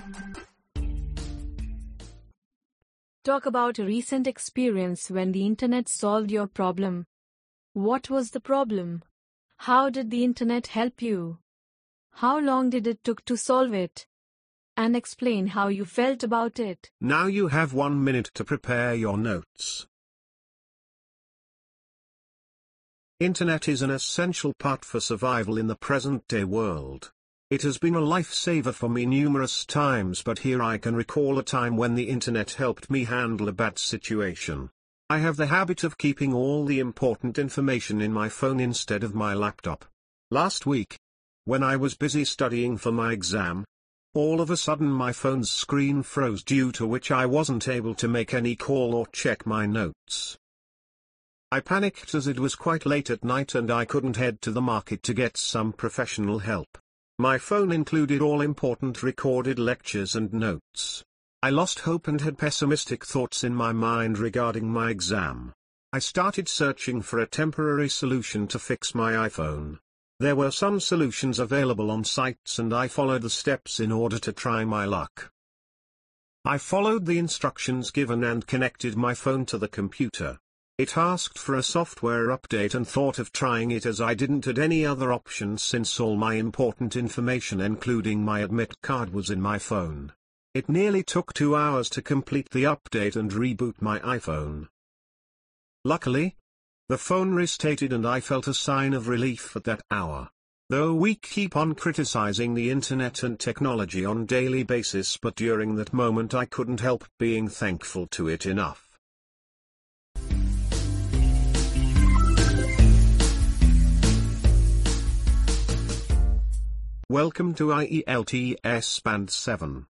Talk about a recent experience when the internet solved your problem. What was the problem? How did the internet help you? How long did it took to solve it? And explain how you felt about it. Now you have 1 minute to prepare your notes. Internet is an essential part for survival in the present-day world. It has been a lifesaver for me numerous times, but here I can recall a time when the internet helped me handle a bad situation. I have the habit of keeping all the important information in my phone instead of my laptop. Last week, when I was busy studying for my exam, all of a sudden my phone's screen froze, due to which I wasn't able to make any call or check my notes. I panicked as it was quite late at night and I couldn't head to the market to get some professional help. My phone included all important recorded lectures and notes. I lost hope and had pessimistic thoughts in my mind regarding my exam. I started searching for a temporary solution to fix my iPhone. There were some solutions available on sites and I followed the steps in order to try my luck. I followed the instructions given and connected my phone to the computer. It asked for a software update and thought of trying it, as I didn't add any other options since all my important information including my admit card was in my phone. It nearly took 2 hours to complete the update and reboot my iPhone. Luckily, the phone restarted and I felt a sign of relief at that hour. Though we keep on criticizing the internet and technology on daily basis, but during that moment I couldn't help being thankful to it enough. Welcome to IELTS Band 7.